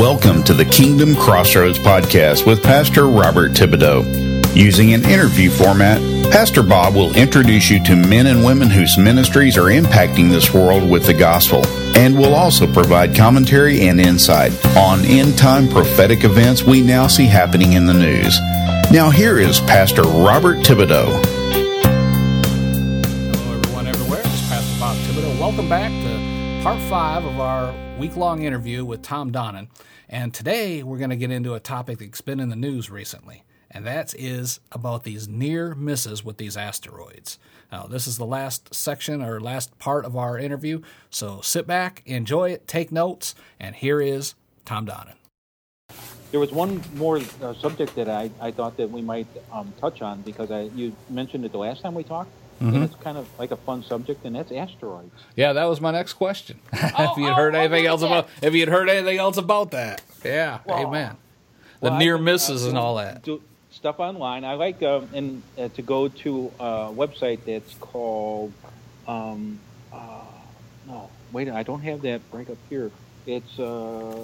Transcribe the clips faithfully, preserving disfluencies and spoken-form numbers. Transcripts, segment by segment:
Welcome to the Kingdom Crossroads podcast with Pastor Robert Thibodeau. Using an interview format, Pastor Bob will introduce you to men and women whose ministries are impacting this world with the gospel, and will also provide commentary and insight on end-time prophetic events we now see happening in the news. Now here is Pastor Robert Thibodeau. Hello everyone everywhere, this is Pastor Bob Thibodeau. Welcome back to part five of our week-long interview with Tom Donnan. And today we're going to get into a topic that's been in the news recently, and that is about these near misses with these asteroids. Now, this is the last section or last part of our interview, so sit back, enjoy it, take notes, and here is Tom Donnan. There was one more uh, subject that I, I thought that we might um, touch on, because I you mentioned it the last time we talked, mm-hmm. and it's kind of like a fun subject, and that's asteroids. Yeah, that was my next question. Oh, if you'd oh, heard oh, anything else that? about, if you'd heard anything else about that, yeah, well, amen. The well, near been, misses uh, and all that. Do stuff online. I like um, and uh, to go to a website that's called. Um, uh, no, wait, I don't have that right up here. It's uh,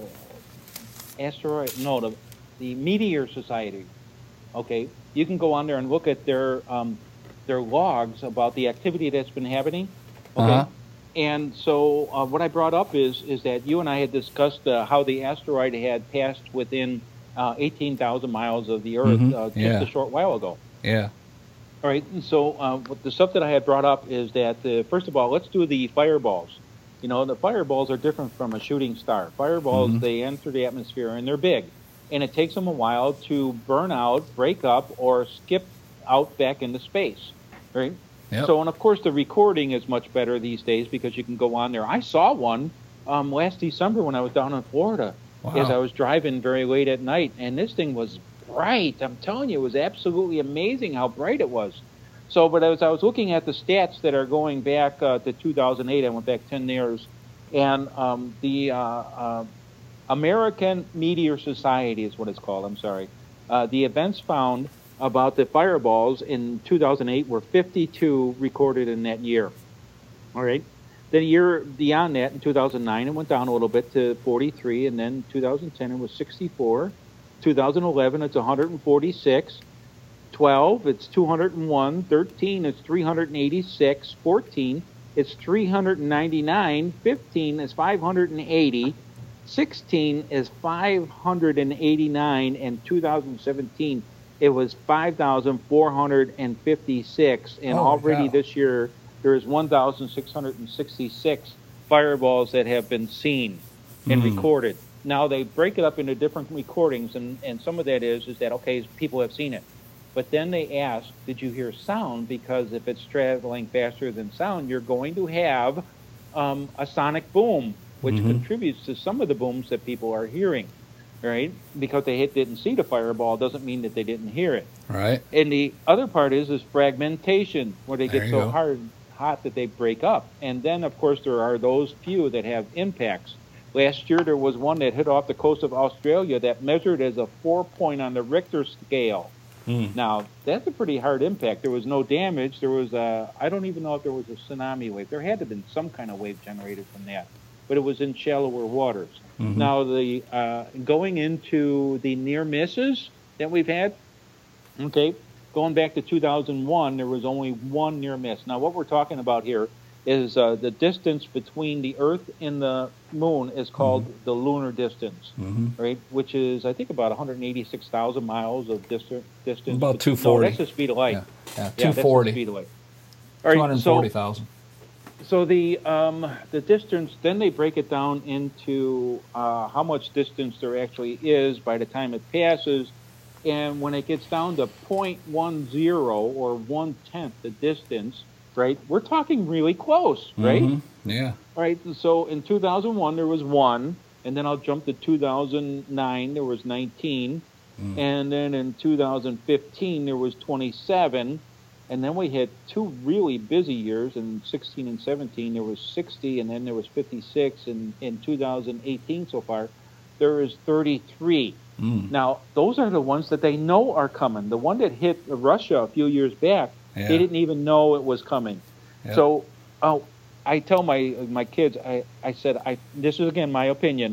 asteroid. No, the the Meteor Society. Okay, you can go on there and look at their um, their logs about the activity that's been happening. Okay. Uh-huh. And so uh, what I brought up is is that you and I had discussed uh, how the asteroid had passed within uh, eighteen thousand miles of the Earth mm-hmm. uh, just yeah. a short while ago. Yeah. All right. And so uh, what the stuff that I had brought up is that, uh, first of all, let's do the fireballs. You know, the fireballs are different from a shooting star. Fireballs, mm-hmm. they enter the atmosphere, and they're big. And it takes them a while to burn out, break up, or skip out back into space. Right? Yep. So, and of course, the recording is much better these days because you can go on there. I saw one um, last December when I was down in Florida, wow. as I was driving very late at night, and this thing was bright. I'm telling you, it was absolutely amazing how bright it was. So, but as I was looking at the stats that are going back uh, to two thousand eight, I went back ten years, and um, the uh, uh, American Meteor Society is what it's called, I'm sorry. Uh, the events found about the fireballs in two thousand eight were fifty-two recorded in that year. All right. The year beyond that, in two thousand nine, it went down a little bit to forty-three, and then two thousand ten, it was sixty-four. two thousand eleven, it's one hundred forty-six. twelve, it's two hundred one. thirteen, it's three hundred eighty-six. fourteen, it's three hundred ninety-nine. fifteen is five hundred eighty. sixteen is five hundred eighty-nine, and two thousand seventeen, it was five thousand four hundred fifty-six, and oh, already wow. this year there is one thousand six hundred sixty-six fireballs that have been seen and mm. recorded. Now, they break it up into different recordings, and, and some of that is is that, okay, people have seen it. But then they ask, did you hear sound? Because if it's traveling faster than sound, you're going to have um, a sonic boom, which mm-hmm. contributes to some of the booms that people are hearing. Right? Because they hit, didn't see the fireball doesn't mean that they didn't hear it. Right. And the other part is is fragmentation, where they there get so go. hard, hot that they break up. And then, of course, there are those few that have impacts. Last year, there was one that hit off the coast of Australia that measured as a four point on the Richter scale. Mm. Now, that's a pretty hard impact. There was no damage. There was a, I don't even know if there was a tsunami wave. There had to have been some kind of wave generated from that. But it was in shallower waters. Mm-hmm. Now, the uh, going into the near misses that we've had, okay, going back to two thousand one, there was only one near miss. Now, what we're talking about here is uh, the distance between the Earth and the Moon is called mm-hmm. the lunar distance, mm-hmm. right? Which is, I think, about one hundred eighty-six thousand miles of distant distance. About two hundred forty. No, that's the speed of light. Yeah, yeah, yeah two hundred forty. That's the speed of light. All right, two hundred forty thousand. So, So the um, the distance, then they break it down into uh, how much distance there actually is by the time it passes, and when it gets down to zero point one zero or one-tenth the distance, right, we're talking really close, right? Mm-hmm. Yeah. All right, and so in two thousand one there was one, and then I'll jump to two thousand nine, there was nineteen, mm. and then in two thousand fifteen there was twenty-seven, and then we had two really busy years. In sixteen and seventeen, there was sixty, and then there was fifty-six. And in two thousand eighteen so far, there is thirty-three. Mm. Now, those are the ones that they know are coming. The one that hit Russia a few years back, yeah. they didn't even know it was coming. Yep. So uh, I tell my my kids, I, I said, I this is, again, my opinion,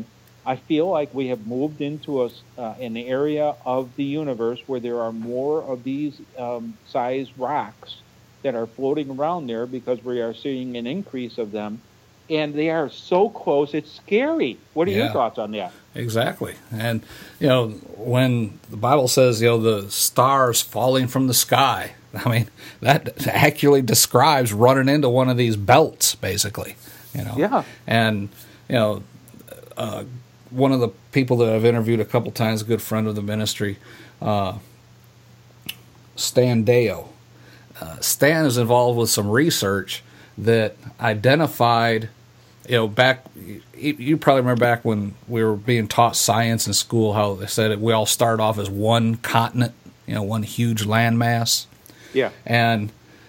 I feel like we have moved into a, uh, an area of the universe where there are more of these um, size rocks that are floating around there because we are seeing an increase of them. And they are so close, it's scary. What are Yeah. your thoughts on that? Exactly. And, you know, when the Bible says, you know, the stars falling from the sky, I mean, that accurately describes running into one of these belts, basically, you know. Yeah. And, you know, uh, one of the people that I've interviewed a couple times, a good friend of the ministry, uh, Stan Deo. Uh, Stan is involved with some research that identified, you know, back, you, you probably remember back when we were being taught science in school, how they said it, we all start off as one continent, you know, one huge landmass. Yeah. And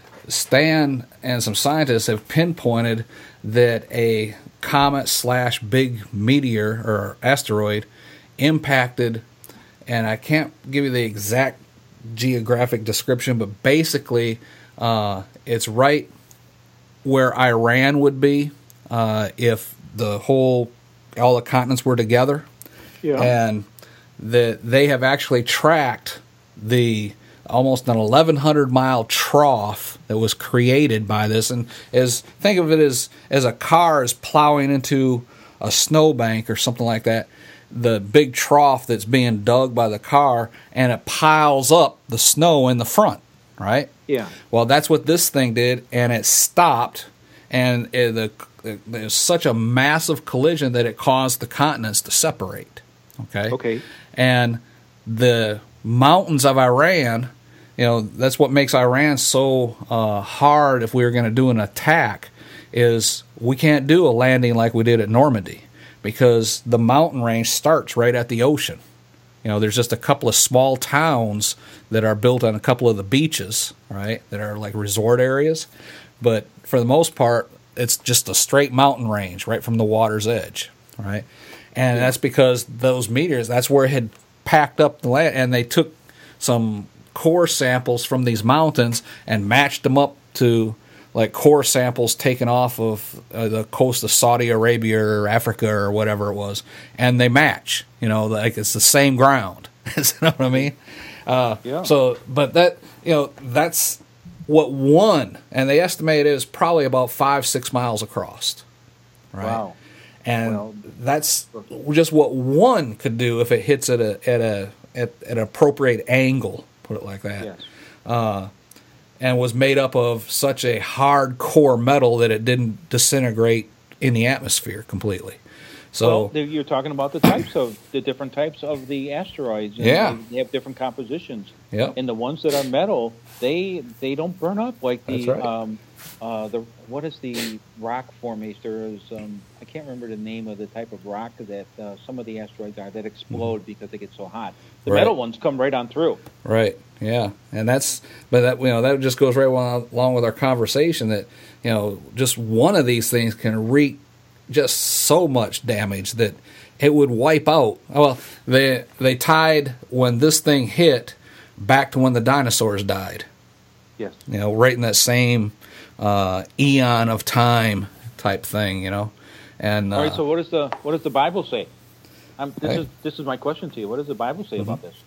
Stan and some scientists have pinpointed that a comet slash big meteor or asteroid impacted, and I can't give you the exact geographic description, but basically uh, it's right where Iran would be uh, if the whole, all the continents were together. Yeah. And that they have actually tracked the almost an eleven hundred mile trough that was created by this, and as think of it as as a car is plowing into a snowbank or something like that, the big trough that's being dug by the car, and it piles up the snow in the front, right? Yeah. Well, that's what this thing did, and it stopped, and it, the it, there's such a massive collision that it caused the continents to separate. Okay. Okay. And the mountains of Iran, you know, that's what makes Iran so uh, hard if we were going to do an attack, is we can't do a landing like we did at Normandy because the mountain range starts right at the ocean. You know, there's just a couple of small towns that are built on a couple of the beaches, right, that are like resort areas. But for the most part, it's just a straight mountain range right from the water's edge, right? And that's because those meteors, that's where it had packed up the land, and they took some core samples from these mountains and matched them up to like core samples taken off of uh, the coast of Saudi Arabia or Africa or whatever it was, and they match. You know, like it's the same ground. You know what I mean? Uh, Yeah. So, but that, you know, that's what one, and they estimate it is probably about five, six miles across. Right. Wow. And Well, that's just what one could do if it hits at a at a at, at an appropriate angle, put it like that. Yes. Uh, and was made up of such a hard core metal that it didn't disintegrate in the atmosphere completely. So Well, there- you're talking about the types of the different types of the asteroids. And Yeah. they, they have different compositions. Yep. And the ones that are metal, they they don't burn up like the That's right. um, uh, the what is the rock formation? There is um, I can't remember the name of the type of rock that uh, some of the asteroids are that explode because they get so hot. The Right. metal ones come right on through. Right. Yeah. And that's, but that, you know, that just goes right along along with our conversation that, you know, just one of these things can wreak just so much damage that it would wipe out. Well, they, they tied when this thing hit back to when the dinosaurs died, Yes. you know, right in that same uh, eon of time type thing, you know. And, uh, All right. So what does the what does the Bible say? Um, this Okay. is this is my question to you. What does the Bible say Mm-hmm. about this?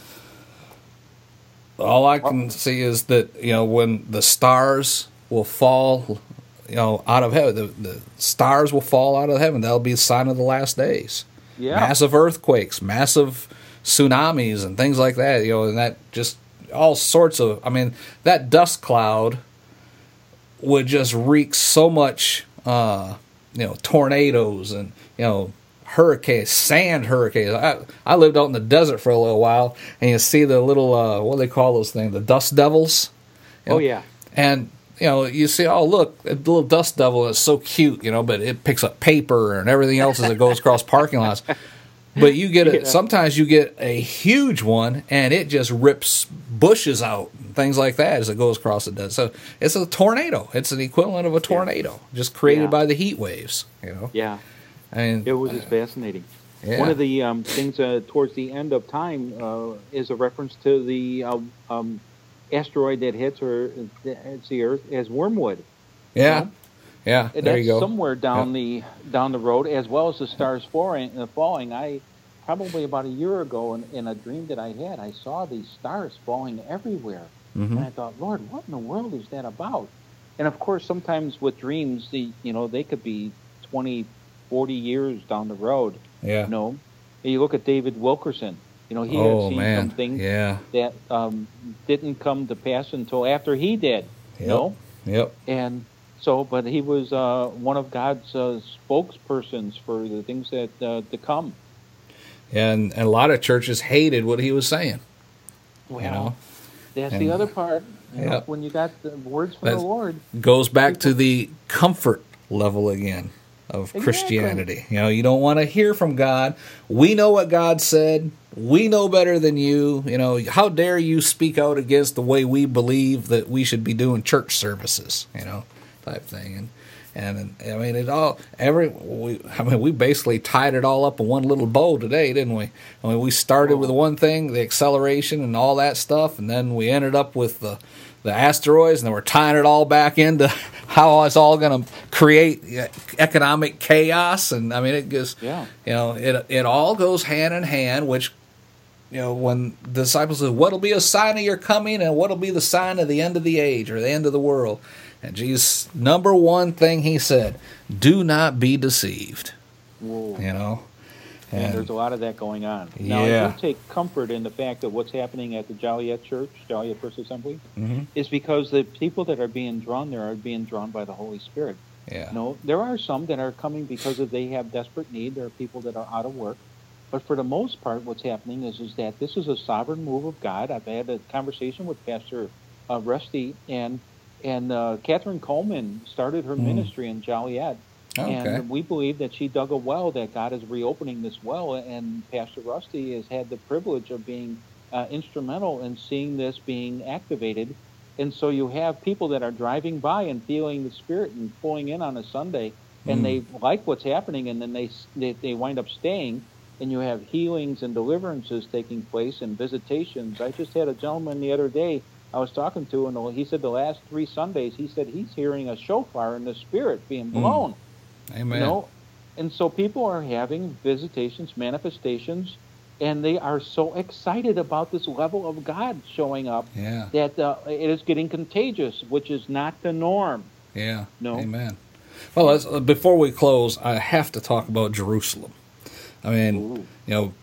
all I can see is that, you know, when the stars will fall, you know, out of heaven, the, the stars will fall out of heaven. That'll be a sign of the last days. Yeah. Massive earthquakes, massive tsunamis, and things like that. You know, and that just all sorts of. I mean, that dust cloud would just wreak so much. Uh, you know, tornadoes and you know. Hurricanes, sand hurricanes. I, I lived out in the desert for a little while, and you see the little, uh, what do they call those things? The dust devils? You know? Oh yeah. And, you know, you see, oh, look, a little dust devil is so cute, you know, but it picks up paper and everything else as it goes across parking lots. But you get it, Yeah. sometimes you get a huge one, and it just rips bushes out and things like that as it goes across the desert. So it's a tornado. It's an equivalent of a tornado, just created Yeah. by the heat waves, you know. Yeah. I mean, It was just fascinating. yeah. One of the um, things uh, towards the end of time uh, is a reference to the uh, um, asteroid that hits or hits the Earth as wormwood. Yeah, know? Yeah, And there that's you go. somewhere down Yep. the down the road, as well as the stars falling. Uh, falling. I probably about a year ago, in, in a dream that I had, I saw these stars falling everywhere, Mm-hmm. and I thought, Lord, what in the world is that about? And of course, sometimes with dreams, the you know they could be twenty, forty years down the road. Yeah. You know, and you look at David Wilkerson. You know, he Oh, had seen man. some things Yeah. that um, didn't come to pass until after he did. Yep. You know, Yep. and so, but he was uh, one of God's uh, spokespersons for the things that uh, to come. And, and a lot of churches hated what he was saying. Well, You know? that's And- the other part. You know, Yep. when you got the words from That's- the Lord. Goes back to the comfort level again of Exactly. Christianity. You know, you don't want to hear from God. We know what God said. We know better than you. You know, how dare you speak out against the way we believe that we should be doing church services, you know, type thing. And and I mean, it all every we I mean, we basically tied it all up in one little bow today, didn't we? I mean, we started with one thing, the acceleration and all that stuff, and then we ended up with the the asteroids, and then we're tying it all back into how it's all going to create economic chaos. And I mean, it goes, Yeah. you know, it it all goes hand in hand. Which, you know, when the disciples said, "What'll be a sign of your coming, and what'll be the sign of the end of the age or the end of the world?" And Jesus' number one thing he said, "Do not be deceived." Whoa. You know, And there's a lot of that going on. Now, Yeah. I do take comfort in the fact that what's happening at the Joliet Church, Joliet First Assembly, Mhm. is because the people that are being drawn there are being drawn by the Holy Spirit. yeah, No, there are some that are coming because of they have desperate need. There are people that are out of work. But for the most part, what's happening is, is that this is a sovereign move of God. I've had a conversation with Pastor uh, Rusty, and and uh, Catherine Coleman started her ministry in Joliet. Oh, okay. And we believe that she dug a well, that God is reopening this well, and Pastor Rusty has had the privilege of being uh, instrumental in seeing this being activated. And so you have people that are driving by and feeling the Spirit and pulling in on a Sunday, and Mm. they like what's happening, and then they, they they wind up staying, and you have healings and deliverances taking place and visitations. I just had a gentleman the other day I was talking to, and he said the last three Sundays, he said he's hearing a shofar in the Spirit being blown. amen. You know, and so people are having visitations, manifestations, and they are so excited about this level of God showing up Yeah, that uh, it is getting contagious, which is not the norm. yeah, No. amen. Well, let's, uh, before we close, I have to talk about Jerusalem. I mean, Ooh. you know,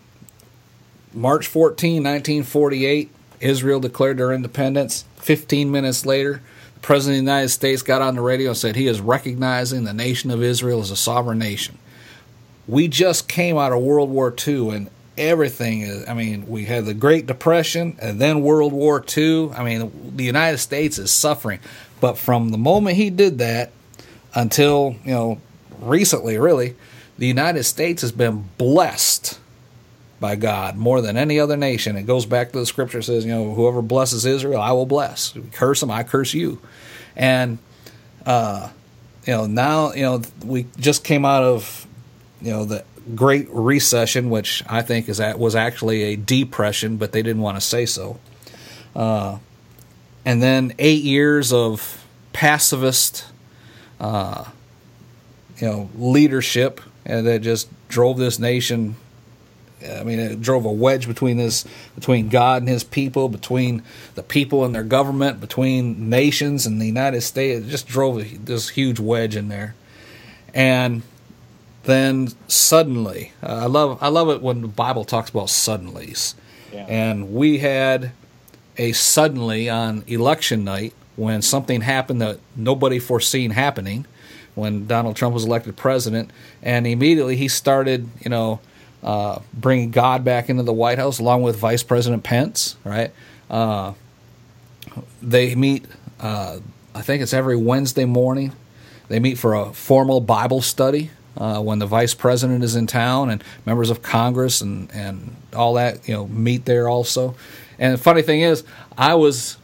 March fourteenth, nineteen forty-eight, Israel declared their independence. Fifteen minutes later, the President of the United States got on the radio and said he is recognizing the nation of Israel as a sovereign nation. We just came out of World War Two, and everything is, I mean, we had the Great Depression and then World War Two. I mean, the United States is suffering. But from the moment he did that until, you know, recently, really, the United States has been blessed by God more than any other nation. It goes back to the scripture, says, you know, whoever blesses Israel, I will bless. Curse them, I curse you. And, uh, you know, now, you know, we just came out of, you know, the Great Recession, which I think is was actually a depression, but they didn't want to say so. Uh, and then eight years of pacifist, uh, you know, leadership, and that just drove this nation. I mean, it drove a wedge between this, between God and His people, between the people and their government, between nations and the United States. It just drove a, this huge wedge in there, and then suddenly, uh, I love I love it when the Bible talks about suddenlies, Yeah. and we had a suddenly on election night when something happened that nobody foreseen happening, when Donald Trump was elected president, and immediately he started, you know. Uh, bringing God back into the White House, along with Vice President Pence, right? Uh, they meet, uh, I think it's every Wednesday morning. They meet for a formal Bible study uh, when the Vice President is in town, and members of Congress and, and all that, you know, meet there also. And the funny thing is, I was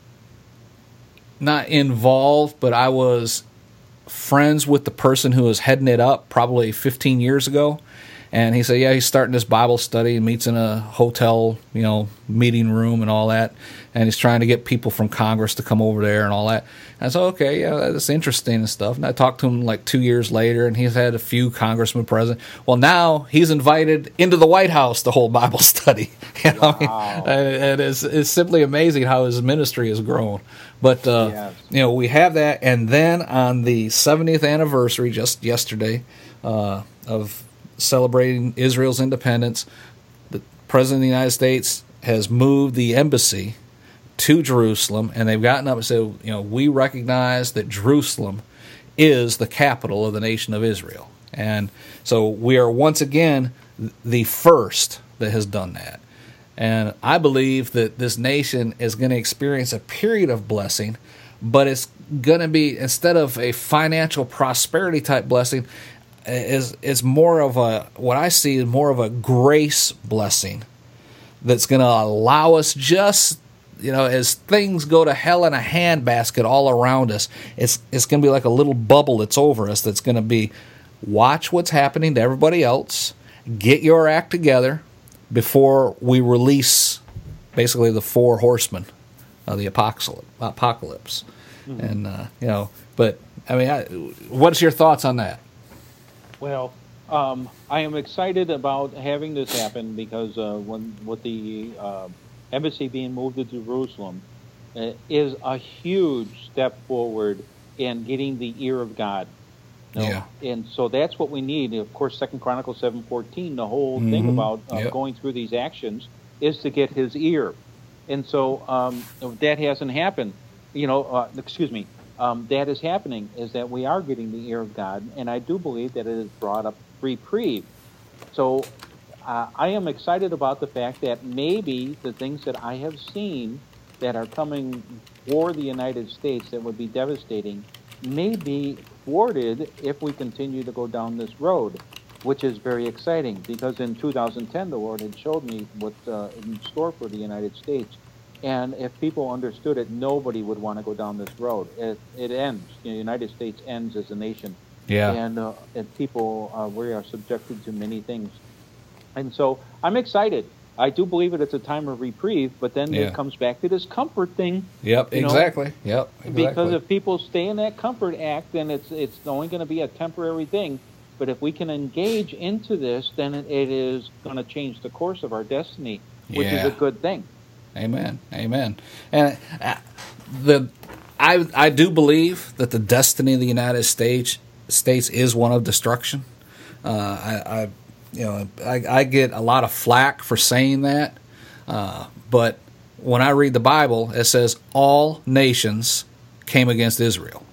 not involved, but I was friends with the person who was heading it up probably fifteen years ago. And he said, yeah, he's starting this Bible study, meets in a hotel, you know, meeting room and all that. And he's trying to get people from Congress to come over there and all that. And I said, okay, yeah, that's interesting and stuff. And I talked to him like two years later, and he's had a few congressmen present. Well, now he's invited into the White House to hold Bible study. You know, wow. I mean, and it's, it's simply amazing how his ministry has grown. But, uh, yes. you know, we have that. And then on the seventieth anniversary, just yesterday, uh, of celebrating Israel's independence, the President of the United States has moved the embassy to Jerusalem, and they've gotten up and said, you know, we recognize that Jerusalem is the capital of the nation of Israel. And so we are once again the first that has done that. And I believe that this nation is going to experience a period of blessing, but it's going to be, instead of a financial prosperity type blessing, is is more of a, what I see is more of a grace blessing that's going to allow us, just, you know, as things go to hell in a handbasket all around us, it's it's going to be like a little bubble that's over us that's going to be, watch what's happening to everybody else, get your act together before we release basically the four horsemen of the apocalypse. apocalypse. Mm-hmm. And, uh, you know, but, I mean, I, what's your thoughts on that? Well, um, I am excited about having this happen because uh, when with the uh, embassy being moved to Jerusalem uh, is a huge step forward in getting the ear of God. You know? Yeah. And so that's what we need. Of course, Second Chronicles seven fourteen, the whole mm-hmm. thing about uh, yep. going through these actions is to get His ear. And so um, that hasn't happened. You know, uh, excuse me. Um, that is happening, is that we are getting the ear of God, and I do believe that it has brought up reprieve. So uh, I am excited about the fact that maybe the things that I have seen that are coming for the United States that would be devastating may be thwarted if we continue to go down this road, which is very exciting, because in two thousand ten the Lord had showed me what's uh, in store for the United States. And if people understood it, nobody would want to go down this road. It, it ends. You know, the United States ends as a nation. Yeah. And, uh, and people, uh, we are subjected to many things. And so I'm excited. I do believe that it's a time of reprieve, but then yeah. it comes back to this comfort thing. Yep, exactly. Know? Yep, exactly. Because if people stay in that comfort act, then it's it's only going to be a temporary thing. But if we can engage into this, then it, it is going to change the course of our destiny, which yeah. is a good thing. Amen. Amen. And uh, the I I do believe that the destiny of the United States States is one of destruction. Uh, I, I you know I, I get a lot of flack for saying that, uh, but when I read the Bible, it says all nations came against Israel.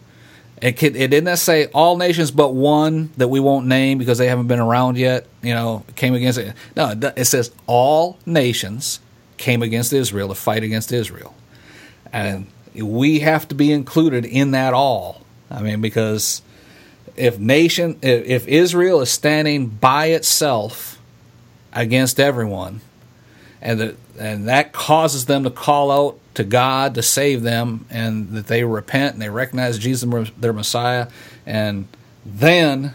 It could, it didn't say all nations but one that we won't name because they haven't been around yet. You know, came against it. No, it says all nations came against Israel to fight against Israel. And we have to be included in that all. I mean, because if nation, if Israel is standing by itself against everyone, and the, and that causes them to call out to God to save them, and that they repent and they recognize Jesus their Messiah, and then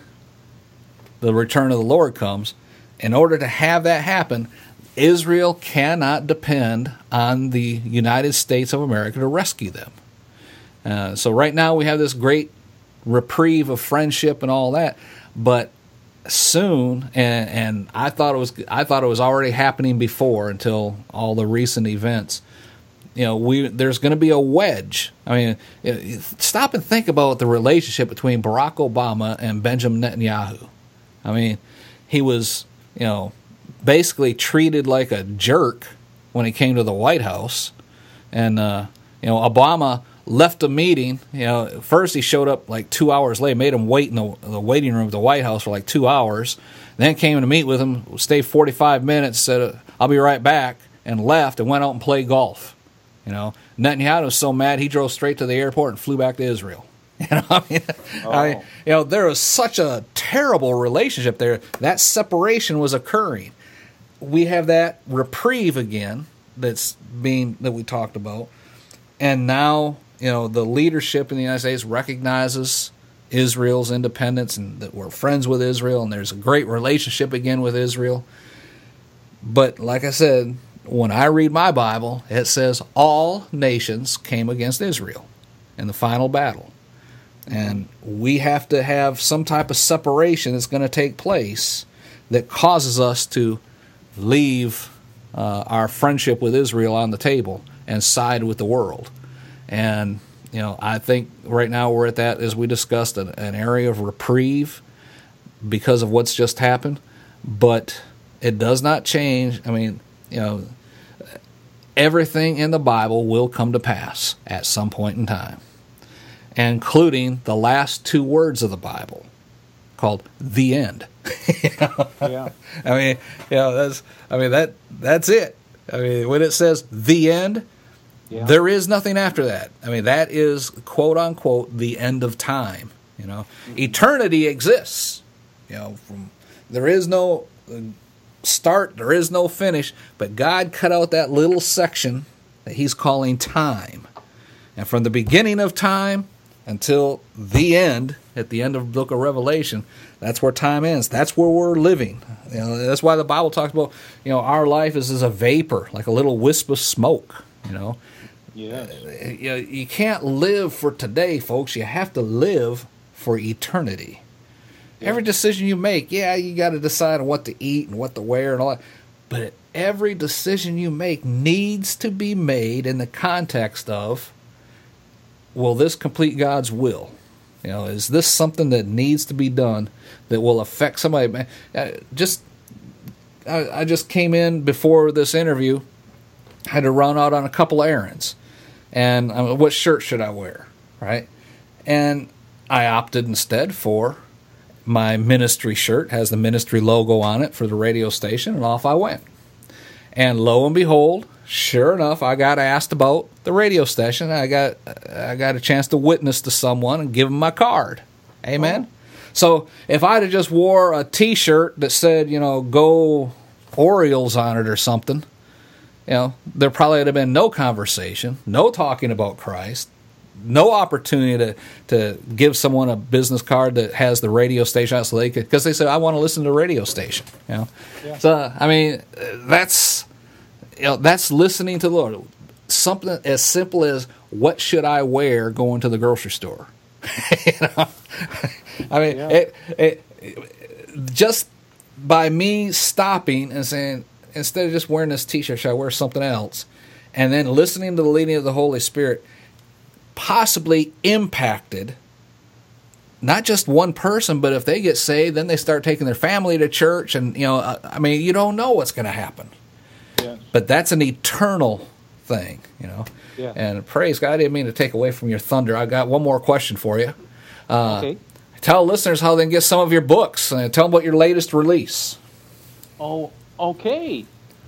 the return of the Lord comes, in order to have that happen, Israel cannot depend on the United States of America to rescue them. Uh, so right now we have this great reprieve of friendship and all that, but soon, and, and I thought it was I thought it was already happening before until all the recent events. You know, we there's going to be a wedge. I mean, stop and think about the relationship between Barack Obama and Benjamin Netanyahu. I mean, he was, you know, basically treated like a jerk when he came to the White House. And, uh, you know, Obama left a meeting. You know, first he showed up like two hours late, made him wait in the, the waiting room of the White House for like two hours. Then came to meet with him, stayed forty-five minutes, said, I'll be right back, and left and went out and played golf. You know, Netanyahu was so mad he drove straight to the airport and flew back to Israel. You know, I mean, oh. I mean, you know, there was such a terrible relationship there. That separation was occurring. We have that reprieve again that's being that we talked about, and now, you know, the leadership in the United States recognizes Israel's independence and that we're friends with Israel and there's a great relationship again with Israel. But like I said, when I read my Bible, it says all nations came against Israel in the final battle. And we have to have some type of separation that's going to take place that causes us to leave uh, our friendship with Israel on the table and side with the world. And, you know, I think right now we're at that, as we discussed, an, an area of reprieve because of what's just happened. But it does not change. I mean, you know, everything in the Bible will come to pass at some point in time, including the last two words of the Bible, called the end. You know? Yeah. I mean, you know, that's. I mean that. That's it. I mean, when it says the end, yeah. There is nothing after that. I mean, that is quote unquote the end of time. You know, mm-hmm. Eternity exists. You know, from there is no start, there is no finish, but God cut out that little section that He's calling time, and from the beginning of time until the end, at the end of the book of Revelation, that's where time ends. That's where we're living. You know, that's why the Bible talks about, you know, our life is as a vapor, like a little wisp of smoke. You know, yeah. You, you can't live for today, folks. You have to live for eternity. Yeah. Every decision you make, yeah, you got to decide on what to eat and what to wear and all that. But every decision you make needs to be made in the context of, will this complete God's will? You know, is this something that needs to be done that will affect somebody? Just, I, I just came in before this interview, had to run out on a couple errands, and I mean, what shirt should I wear, right? And I opted instead for my ministry shirt, has the ministry logo on it for the radio station, and off I went. And lo and behold, sure enough, I got asked about the radio station. I got I got a chance to witness to someone and give them my card. Amen? Oh. So if I'd have just wore a T-shirt that said, you know, go Orioles on it or something, you know, there probably would have been no conversation, no talking about Christ, no opportunity to, to give someone a business card that has the radio station out so they could, because they said, I want to listen to the radio station. You know, yeah. So I mean, that's you know, that's listening to the Lord. Something as simple as, what should I wear going to the grocery store? You know, I mean, yeah. it, it, just by me stopping and saying, instead of just wearing this T-shirt, should I wear something else? And then listening to the leading of the Holy Spirit, possibly impacted not just one person, but if they get saved, then they start taking their family to church, and you know, I mean, you don't know what's going to happen. Yes. But that's an eternal thing, you know. Yeah. And praise God, I didn't mean to take away from your thunder. I got one more question for you. Uh, okay. Tell listeners how they can get some of your books. Uh, tell them about your latest release. Oh, okay.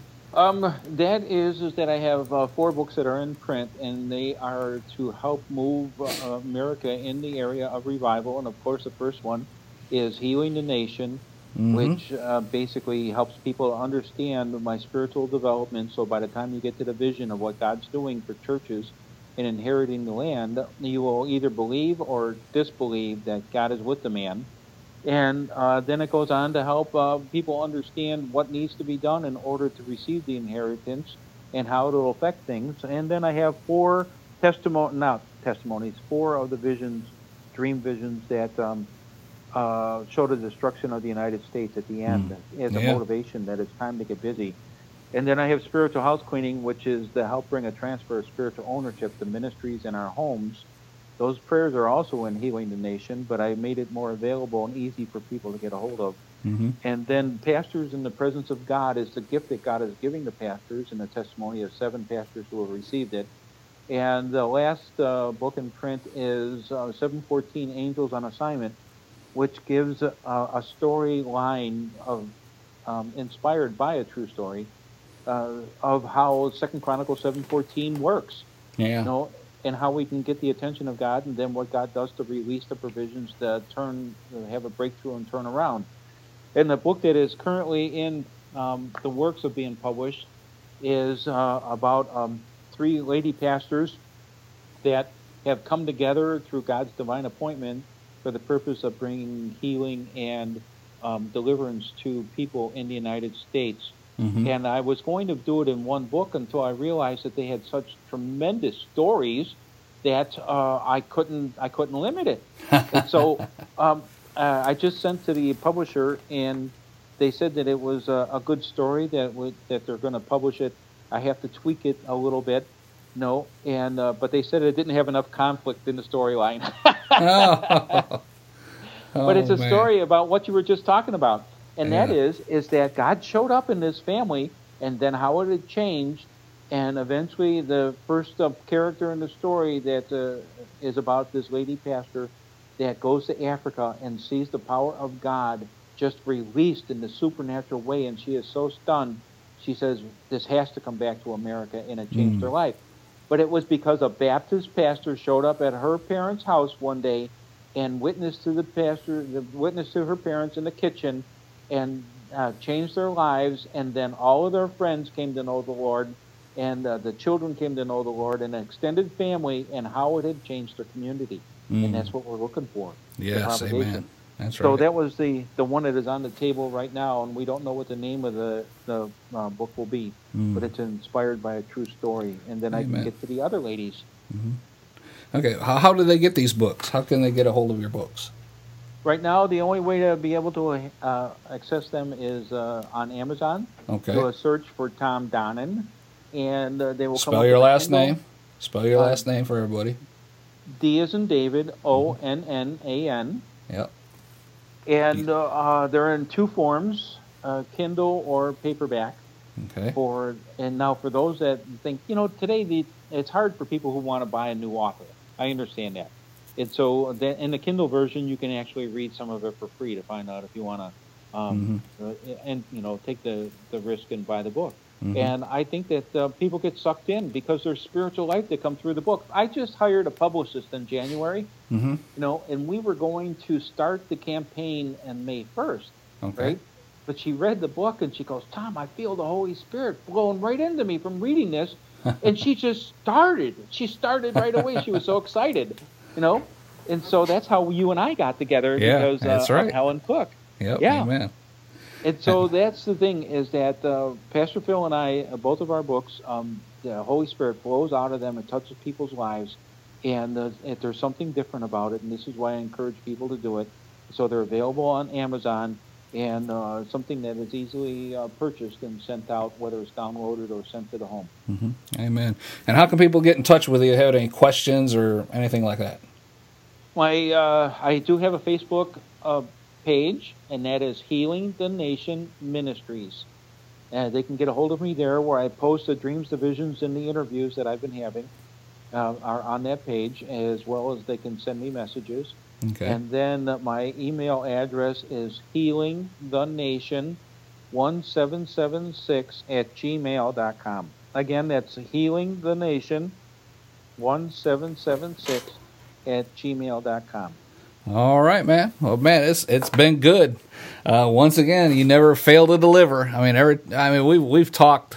Um, that is, is that I have uh, four books that are in print, and they are to help move uh, America in the area of revival. And of course, the first one is Healing the Nation, mm-hmm. which uh, basically helps people understand my spiritual development. So by the time you get to the vision of what God's doing for churches in inheriting the land, you will either believe or disbelieve that God is with the man. And uh, then it goes on to help uh, people understand what needs to be done in order to receive the inheritance and how it will affect things. And then I have four testimony, not testimonies, four of the visions, dream visions that um, uh, show the destruction of the United States at the end mm. as a yeah. motivation that it's time to get busy. And then I have spiritual house cleaning, which is to help bring a transfer of spiritual ownership to ministries in our homes. Those prayers are also in Healing the Nation, but I made it more available and easy for people to get a hold of. Mm-hmm. And then Pastors in the Presence of God is the gift that God is giving the pastors, and the testimony of seven pastors who have received it. And the last uh, book in print is uh, seven fourteen Angels on Assignment, which gives a, a storyline of um, inspired by a true story uh, of how Second Chronicles seven fourteen works. Yeah. You know, and how we can get the attention of God, and then what God does to release the provisions to turn, have a breakthrough and turn around. And the book that is currently in um, the works of being published is uh, about um, three lady pastors that have come together through God's divine appointment for the purpose of bringing healing and um, deliverance to people in the United States. Mm-hmm. And I was going to do it in one book until I realized that they had such tremendous stories that uh, I couldn't I couldn't limit it. And so um, uh, I just sent to the publisher, and they said that it was a, a good story, that would, that they're going to publish it. I have to tweak it a little bit. No, and uh, but they said it didn't have enough conflict in the storyline. oh. Oh, but it's a man. story about what you were just talking about, and yeah. that is is that God showed up in this family, and then how it had changed, and eventually the first uh, character in the story that uh, is about this lady pastor that goes to Africa and sees the power of God just released in the supernatural way, and she is so stunned. She says, "This has to come back to America," and it changed mm. her life. But it was because a Baptist pastor showed up at her parents' house one day and witnessed to the pastor, the witness to her parents in the kitchen, and uh, changed their lives. And then all of their friends came to know the Lord, and uh, the children came to know the Lord, and an extended family, and how it had changed their community. Mm. And that's what we're looking for. Yes, amen. That's right. So that was the, the one that is on the table right now, and we don't know what the name of the, the uh, book will be, mm. but it's inspired by a true story. And then Amen. I can get to the other ladies. Mm-hmm. Okay, how, how do they get these books? How can they get a hold of your books? Right now, the only way to be able to uh, access them is uh, on Amazon. Okay. Do a search for Tom Donnan, and uh, they will Spell come up your with last Kindle. name. Spell your uh, last name for everybody. D as in David, O N N A N. Yep. And uh, uh, they're in two forms, uh, Kindle or paperback. Okay. For and now for those that think, you know, today the it's hard for people who want to buy a new author. I understand that. And so the, in the Kindle version, you can actually read some of it for free to find out if you want to, um, mm-hmm. uh, and you know, take the, the risk and buy the book. Mm-hmm. And I think that uh, people get sucked in because there's spiritual life that come through the book. I just hired a publicist in January, mm-hmm. you know, and we were going to start the campaign on May first, okay. right? But she read the book and she goes, "Tom, I feel the Holy Spirit blowing right into me from reading this." And she just started. She started right away. She was so excited, you know. And so that's how you and I got together, yeah, because that's uh, right. of Helen Cook. Yep, yeah. Amen. And so that's the thing, is that uh, Pastor Phil and I, uh, both of our books, um, the Holy Spirit flows out of them and touches people's lives. And uh, if there's something different about it, and this is why I encourage people to do it. So they're available on Amazon, and uh, something that is easily uh, purchased and sent out, whether it's downloaded or sent to the home. Mm-hmm. Amen. And how can people get in touch with you? Have any questions or anything like that? My, uh, I do have a Facebook uh, page, and that is Healing the Nation Ministries. Uh, they can get a hold of me there, where I post the dreams, the visions, and the interviews that I've been having uh, are on that page, as well as they can send me messages. Okay. And then uh, my email address is healing the nation one seven seven six at gmail dot com. Again, that's healing the nation one seven seven six at gmail dot com. All right, man. Well, man, it's it's been good. Uh, once again, you never fail to deliver. I mean, every I mean we've we've talked,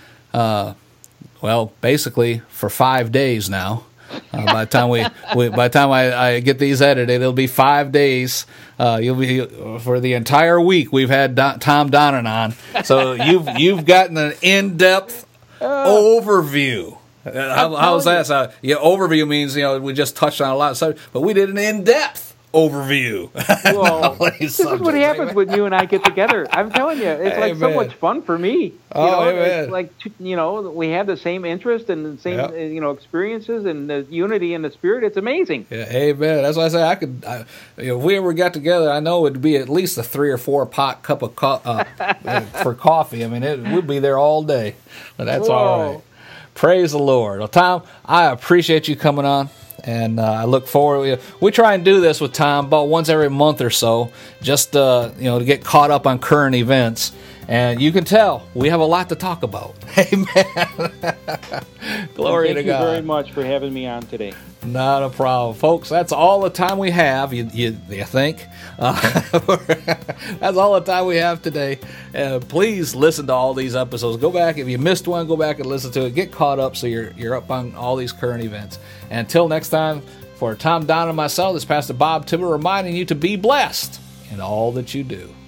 uh, well, basically for five days now. Uh, by the time we, we by the time I, I get these edited, it'll be five days. Uh, you'll be for the entire week. We've had Don, Tom Donnan on, so you've you've gotten an in-depth uh, overview. How, how's that? So, yeah, overview means, you know, we just touched on a lot of stuff, but we did an in-depth overview. Well, this is what happens when you and I get together. I'm telling you, it's like Amen. so much fun for me. You oh, know, amen. It's like, you know, we have the same interest and the same, yep. you know, experiences and the unity in the spirit. It's amazing. Yeah, amen. That's why I say I could. I, you know, if we ever got together, I know it'd be at least a three or four pot cup of co- uh, for coffee. I mean, it would be there all day. But that's Whoa. all right. Praise the Lord. Well, Tom, I appreciate you coming on, and uh, I look forward. We try and do this with Tom about once every month or so, just uh, you know, to get caught up on current events. And you can tell we have a lot to talk about. Amen. Glory Thank to you God. very much for having me on today. Not a problem, folks. That's all the time we have. You, you, you think? Uh, that's all the time we have today. Uh, please listen to all these episodes. Go back if you missed one. Go back and listen to it. Get caught up so you're you're up on all these current events. And until next time, For Tom Don and myself, this is Pastor Bob Thibodeau reminding you to be blessed in all that you do.